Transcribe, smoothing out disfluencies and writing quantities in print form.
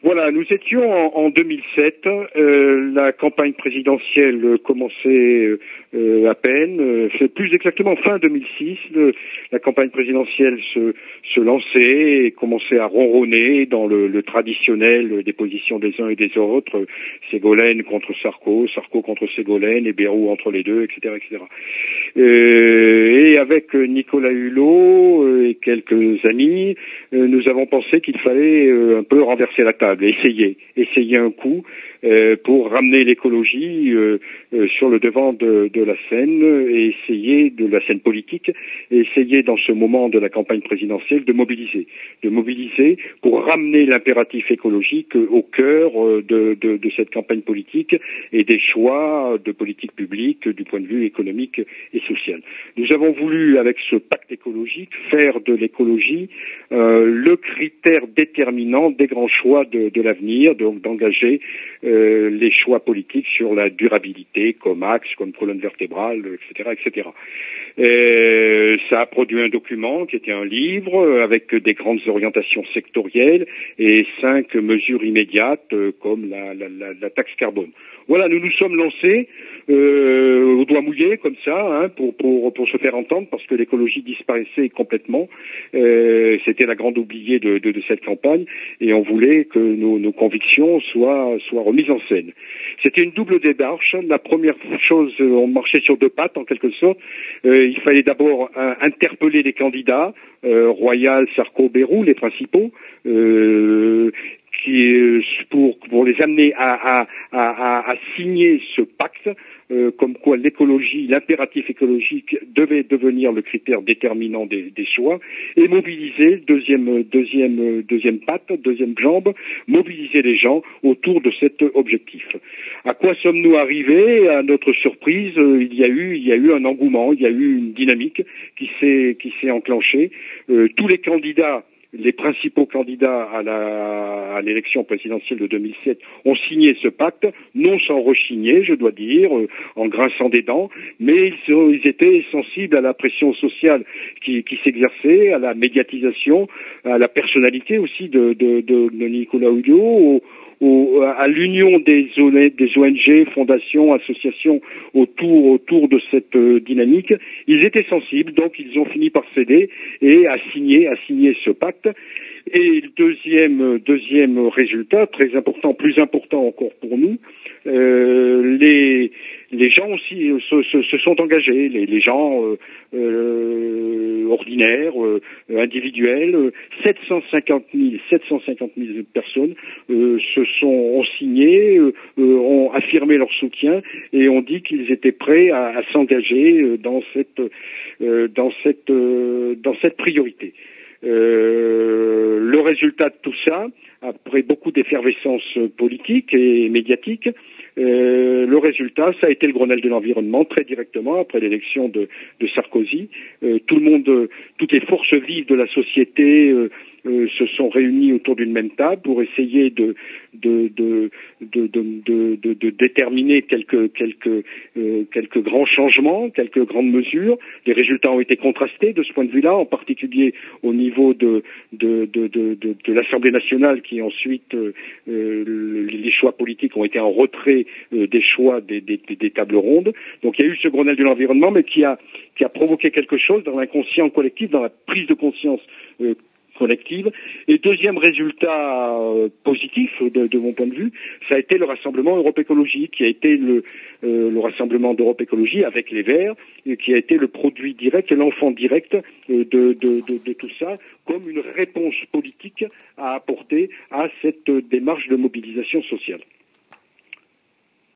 Voilà, nous étions en 2007. La campagne présidentielle commençait à peine. C'est plus exactement fin 2006. La campagne présidentielle se lançait et commençait à ronronner dans le traditionnel des positions des uns et des autres. Ségolène contre Sarko, Sarko contre Ségolène et Bayrou entre les deux, etc., etc. Et avec Nicolas Hulot et quelques amis, nous avons pensé qu'il fallait un peu renverser la table, essayer un coup pour ramener l'écologie sur le devant de la scène et essayer de la scène politique et essayer dans ce moment de la campagne présidentielle de mobiliser pour ramener l'impératif écologique au cœur de cette campagne politique et des choix de politique publique du point de vue économique et social. Nous avons voulu, avec ce pacte écologique, faire de l'écologie le critère déterminant des grands choix de l'avenir, donc d'engager les choix politiques sur la durabilité comme axe, comme colonne vertébrale, etc., etc. Ça a produit un document qui était un livre avec des grandes orientations sectorielles et 5 mesures immédiates comme la taxe carbone. Voilà, nous nous sommes lancés au doigt mouillé comme ça, pour se faire entendre, parce que l'écologie disparaissait complètement. C'était la grande oubliée de cette campagne, et on voulait que nos convictions soient remises en scène. C'était une double démarche. La première chose, on marchait sur 2 pattes en quelque sorte. Il fallait d'abord interpeller les candidats, Royal, Sarko, Bayrou, les principaux, pour les amener à signer ce pacte, comme quoi l'écologie, l'impératif écologique devait devenir le critère déterminant des choix, et mobiliser, deuxième patte, deuxième jambe, mobiliser les gens autour de cet objectif. À quoi sommes-nous arrivés? À notre surprise, il y a eu un engouement, il y a eu une dynamique qui s'est enclenchée. Tous les candidats, les principaux candidats à l'élection présidentielle de 2007 ont signé ce pacte, non sans rechigner, je dois dire, en grinçant des dents, mais ils étaient sensibles à la pression sociale qui s'exerçait, à la médiatisation, à la personnalité aussi de Nicolas Hulot, à l'union des ONG, fondations, associations autour de cette dynamique. Ils étaient sensibles, donc ils ont fini par céder et à signer ce pacte. Et le deuxième résultat, très important, plus important encore pour nous, les gens aussi se sont engagés, les gens ordinaires, individuels, 750 000 personnes ont signé, ont affirmé leur soutien et ont dit qu'ils étaient prêts à s'engager dans cette priorité. Le résultat de tout ça, après beaucoup d'effervescence politique et médiatique, le résultat, ça a été le Grenelle de l'environnement, très directement après l'élection de Sarkozy. Toutes les forces vives de la société se sont réunies autour d'une même table pour essayer de déterminer quelques grands changements, quelques grandes mesures. Les résultats ont été contrastés de ce point de vue-là, en particulier au niveau de l'Assemblée nationale, qui ensuite les choix politiques ont été en retrait des choix des tables rondes. Donc il y a eu ce Grenelle de l'environnement, mais qui a provoqué quelque chose dans l'inconscient collectif, dans la prise de conscience collective. Et deuxième résultat positif de mon point de vue, ça a été le rassemblement Europe Écologie, qui a été le rassemblement d'Europe Écologie avec les Verts, qui a été le produit direct, l'enfant direct de tout ça, comme une réponse politique à apporter à cette démarche de mobilisation sociale.